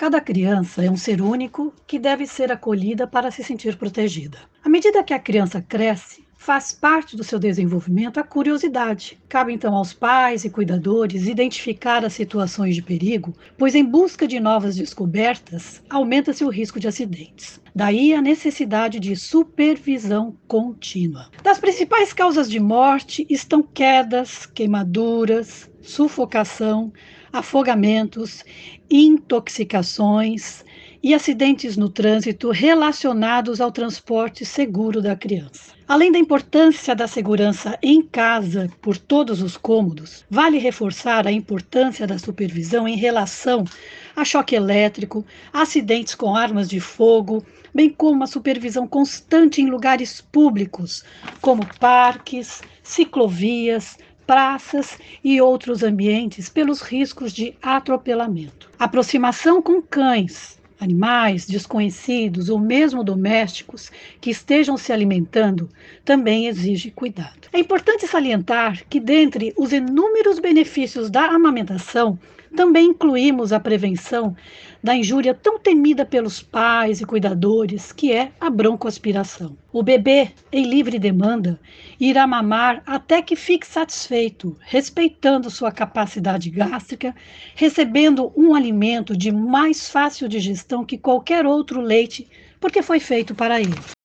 Cada criança é um ser único que deve ser acolhida para se sentir protegida. À medida que a criança cresce, faz parte do seu desenvolvimento a curiosidade. Cabe então aos pais e cuidadores identificar as situações de perigo, pois em busca de novas descobertas, aumenta-se o risco de acidentes. Daí a necessidade de supervisão contínua. Das principais causas de morte estão quedas, queimaduras, sufocação, afogamentos, intoxicações e acidentes no trânsito relacionados ao transporte seguro da criança. Além da importância da segurança em casa por todos os cômodos, vale reforçar a importância da supervisão em relação a choque elétrico, acidentes com armas de fogo, bem como a supervisão constante em lugares públicos, como parques, ciclovias, praças e outros ambientes pelos riscos de atropelamento. Aproximação com cães, animais desconhecidos ou mesmo domésticos que estejam se alimentando também exige cuidado. É importante salientar que, dentre os inúmeros benefícios da amamentação, também incluímos a prevenção da injúria tão temida pelos pais e cuidadores, que é a broncoaspiração. O bebê, em livre demanda, irá mamar até que fique satisfeito, respeitando sua capacidade gástrica, recebendo um alimento de mais fácil digestão que qualquer outro leite, porque foi feito para ele.